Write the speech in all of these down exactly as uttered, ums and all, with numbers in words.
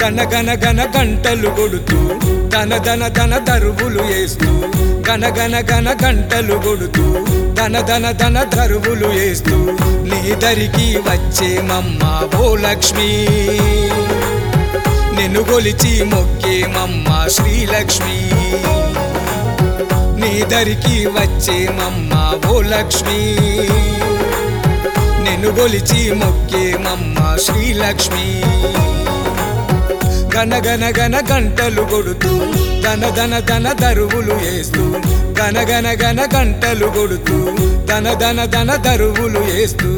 గన గన గన గంటలు కొడుతూ ధన ధన ధన దరువులు వేస్తూ గన గన గన గంటలు కొడుతూ ధన ధన ధన దరువులు వేస్తూ నీ దరికి వచ్చేమమ్మ ఓ లక్ష్మి నిన్ను గొలిచి మొక్కేమమ్మ శ్రీలక్ష్మి నీ దరికి వచ్చేమమ్మ ఓ లక్ష్మి నిన్ను గొలిచి మొక్కేమమ్మ శ్రీలక్ష్మి గన గన గన గంటలు కొడుతూ ధన ధన ధన దరువులు వేస్తూ గన గన గన గంటలు కొడుతూ ధన ధన ధన దరువులు వేస్తూ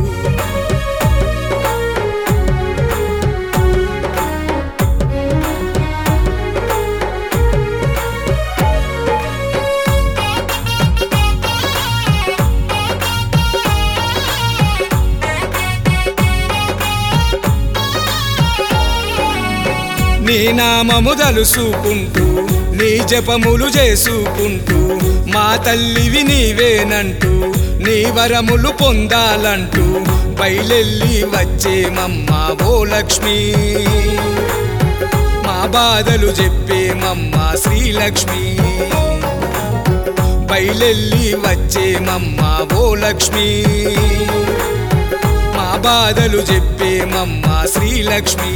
నీ నామము తలుసుకుంటూ నీ జపములు చేసుకుంటూ మా తల్లివి నీవేనంటూ నీ వరములు పొందాలంటూ బయలెల్లి వచ్చేమమ్మ ఓ లక్ష్మి మా బాధలు చెప్పేమమ్మ శ్రీలక్ష్మి బయలెల్లి వచ్చేమమ్మ ఓ లక్ష్మి మా బాధలు చెప్పేమమ్మ శ్రీలక్ష్మి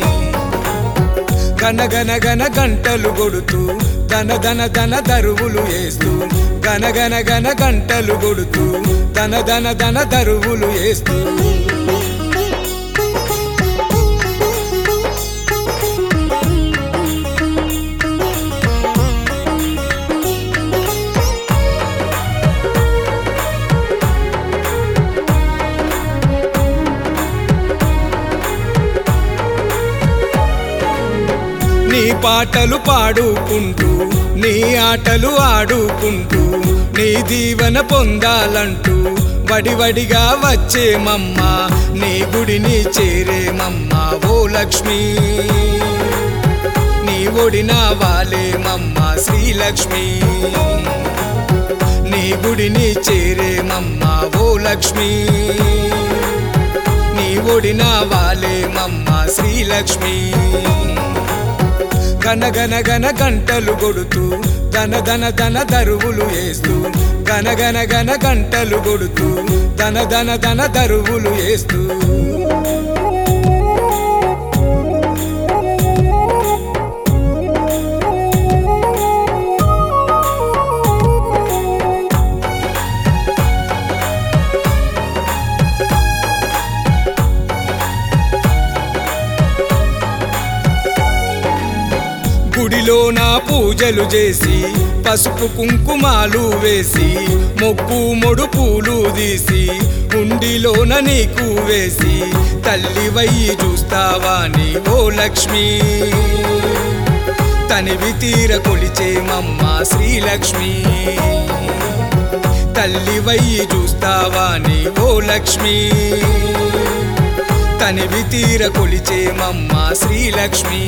గన గన గన గంటలు కొడుతూ ధన ధన ధన దరువులు వేస్తూ గన గన గన గంటలు కొడుతూ ధన ధన ధన దరువులు వేస్తూ నీ పాటలు పాడుకుంటూ నీ ఆటలు ఆడుకుంటూ నీ దీవెన పొందాలంటూ వడివడిగా వచ్చేమమ్మ నీ గుడిని చేరేమమ్మ ఓ లక్ష్మి నీ ఒడిన వాలేమమ్మ శ్రీలక్ష్మి నీ గుడిని చేరేమమ్మ ఓ లక్ష్మి నీ ఒడిన వాలేమమ్మ శ్రీలక్ష్మి గన గన గన గంటలు కొడుతూ ధన ధన ధన దరువులు వేస్తూ గన గన గన గంటలు కొడుతూ ధన ధన ధన దరువులు వేస్తూ గుడిలో నా పూజలు చేసి పసుపు కుంకుమాలు వేసి మొక్కు మొడు పూలు తీసి ఉండిలోన నీకు వేసి తల్లివయ్యి చూస్తావా నీ ఓ లక్ష్మి తనివి తీర కొలిచేమమ్మ శ్రీలక్ష్మి తల్లివయ్యి చూస్తావా నీ ఓ లక్ష్మి తనివి తీర కొలిచేమమ్మ శ్రీలక్ష్మి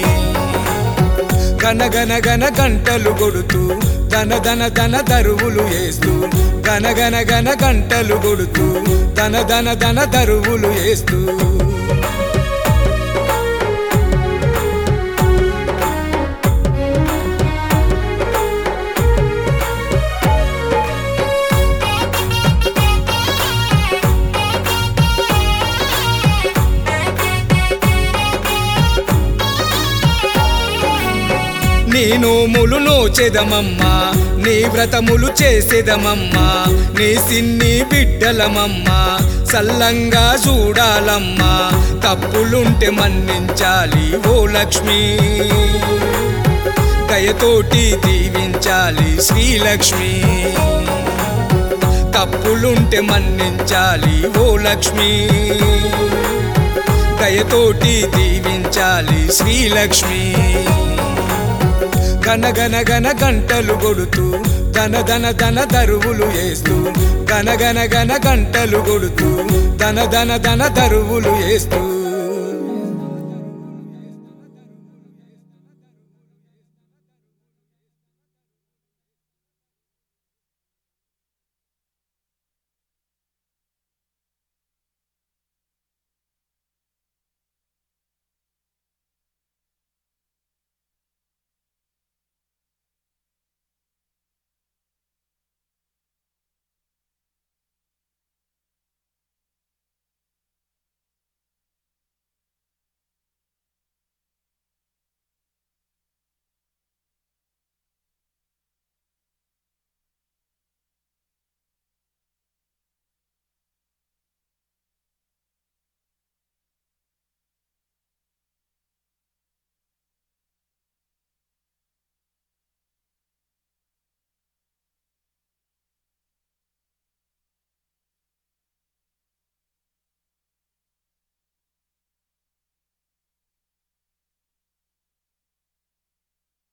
గన గన గన గంటలు కొడుతూ ధన ధన ధన దరువులు వేస్తూ గన గన గన గంటలు కొడుతూ ధన ధన ధన దరువులు వేస్తూ నీ నోములు నోచెదమమ్మా నీ వ్రతములు చేసేదమమ్మా నీ సిన్ని బిడ్డలమమ్మా సల్లంగా చూడాలమ్మా తప్పులుంటే మన్నించాలి ఓ లక్ష్మి దయతోటి దీవించాలి శ్రీలక్ష్మి తప్పులుంటే మన్నించాలి ఓ లక్ష్మి దయతోటి దీవించాలి శ్రీలక్ష్మి గన గన గన గంటలు కొడుతూ ధన ధన ధన దరువులు వేస్తూ గన గన గన గంటలు కొడుతూ ధన ధన ధన దరువులు వేస్తూ